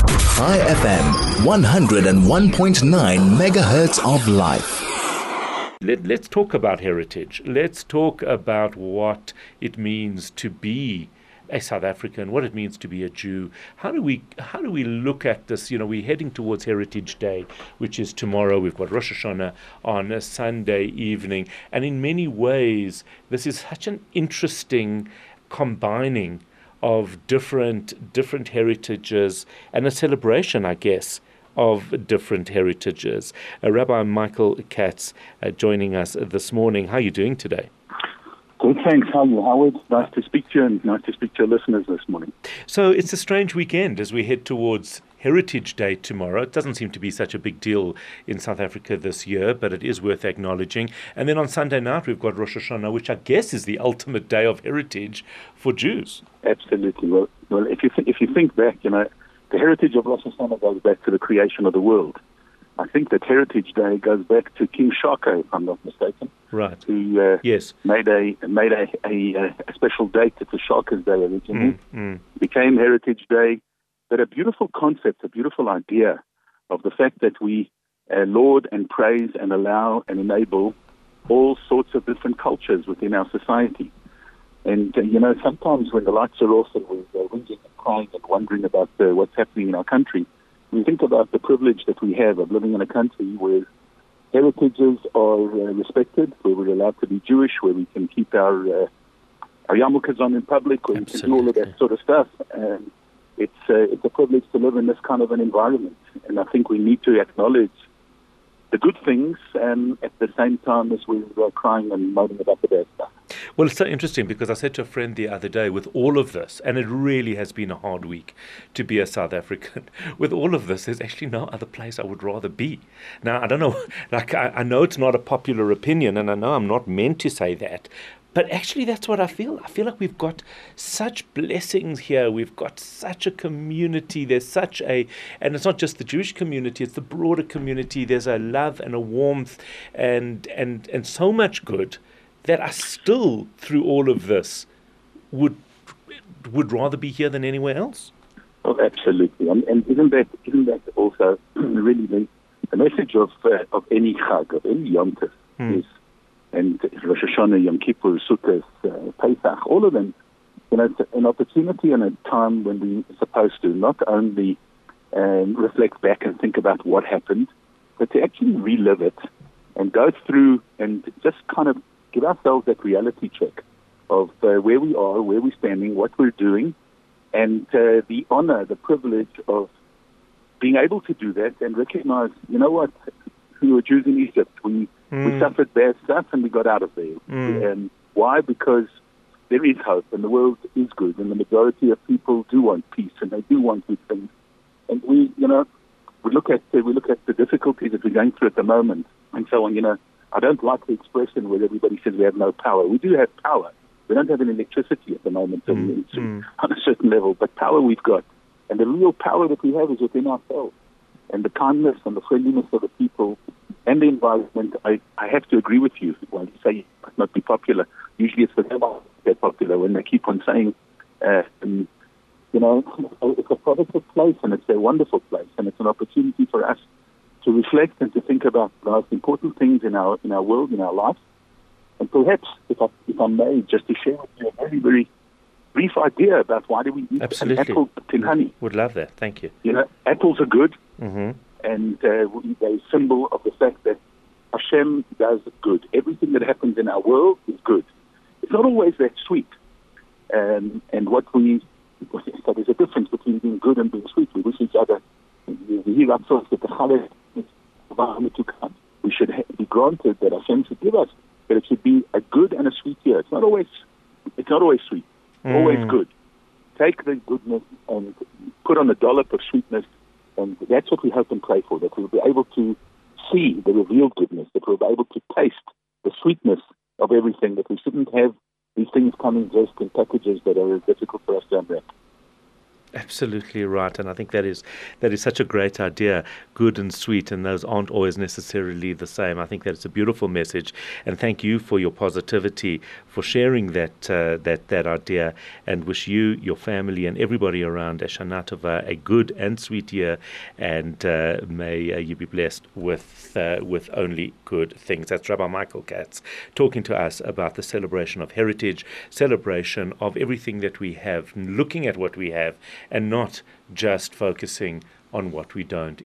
High FM, 101.9 megahertz of life. Let's talk about heritage. Let's talk about what it means to be a South African, what it means to be a Jew. How do we look at this? You know, we're heading towards Heritage Day, which is tomorrow. We've got Rosh Hashanah on a Sunday evening. And in many ways, this is such an interesting combining of different heritages and a celebration, I guess, of different heritages. Rabbi Michael Katz joining us this morning. How are you doing today? Good, thanks. How are you, Howard? Nice to speak to you, and nice to speak to your listeners this morning. So it's a strange weekend as we head towards Heritage Day tomorrow. It doesn't seem to be such a big deal in South Africa this year, but it is worth acknowledging. And then on Sunday night, we've got Rosh Hashanah, which I guess is the ultimate day of heritage for Jews. Absolutely. Well, if you think back, the heritage of Rosh Hashanah goes back to the creation of the world. I think that Heritage Day goes back to King Shaka, if I'm not mistaken. Right. Who yes. made a special date. It's a Shaka's Day originally. Became Heritage Day, but a beautiful concept, a beautiful idea of the fact that we laud and praise and allow and enable all sorts of different cultures within our society. And sometimes when the lights are off and we're whinging and crying and wondering about what's happening in our country, we think about the privilege that we have of living in a country where heritages are respected, where we're allowed to be Jewish, where we can keep our yarmulkes on in public, where Absolutely. we can do all of that sort of stuff. And it's a privilege to live in this kind of an environment. And I think we need to acknowledge the good things at the same time as we're crying and moaning about the bad stuff. Well, it's so interesting because I said to a friend the other day, with all of this, and it really has been a hard week to be a South African, with all of this, there's actually no other place I would rather be. Now, I don't know, I know it's not a popular opinion, and I know I'm not meant to say that, but actually that's what I feel. I feel like we've got such blessings here. We've got such a community. There's such and it's not just the Jewish community, it's the broader community. There's a love and a warmth and so much good that I still, through all of this, would rather be here than anywhere else. Oh, absolutely. And isn't that also really the message of any Chag, of any Yom Tov is, and Rosh Hashanah, Yom Kippur, Sukkot, Pesach, all of them, it's an opportunity and a time when we're supposed to not only reflect back and think about what happened, but to actually relive it and go through and just kind of give ourselves that reality check of where we are, where we're standing, what we're doing, and the honor, the privilege of being able to do that and recognize, what, we were Jews in Egypt. We suffered bad stuff and we got out of there. And why? Because there is hope and the world is good and the majority of people do want peace and they do want good things. And we look at the difficulties that we're going through at the moment and so on. I don't like the expression where everybody says we have no power. We do have power. We don't have any electricity at the moment on a certain level, but power we've got. And the real power that we have is within ourselves. And the kindness and the friendliness of the people and the environment, I have to agree with you. When you say it might not be popular, usually it's for them they're popular when they keep on saying, it's a positive place and it's a wonderful place and it's an opportunity for us to reflect and to think about the most important things in our world, in our life. And perhaps, if I may, just to share with you a very, very brief idea about why do we eat an apple in honey. Would love that. Thank you. Apples are good, and they're a symbol of the fact that Hashem does good. Everything that happens in our world is good. It's not always that sweet. So there's a difference between being good and being sweet. We wish each other, we should be granted that Hashem should give us, that it should be a good and a sweet year. It's not always sweet. Always good. Take the goodness and put on a dollop of sweetness, and that's what we hope and pray for, that we'll be able to see the revealed goodness, that we'll be able to taste the sweetness of everything, that we shouldn't have these things coming just in packages that are difficult for us to unwrap. Absolutely right, and I think that is such a great idea, good and sweet, and those aren't always necessarily the same. I think that it's a beautiful message, and thank you for your positivity sharing that idea, and wish you, your family, and everybody around a Shana Tova, a good and sweet year, and may you be blessed with only good things. That's Rabbi Michael Katz talking to us about the celebration of heritage, celebration of everything that we have, looking at what we have, and not just focusing on what we don't.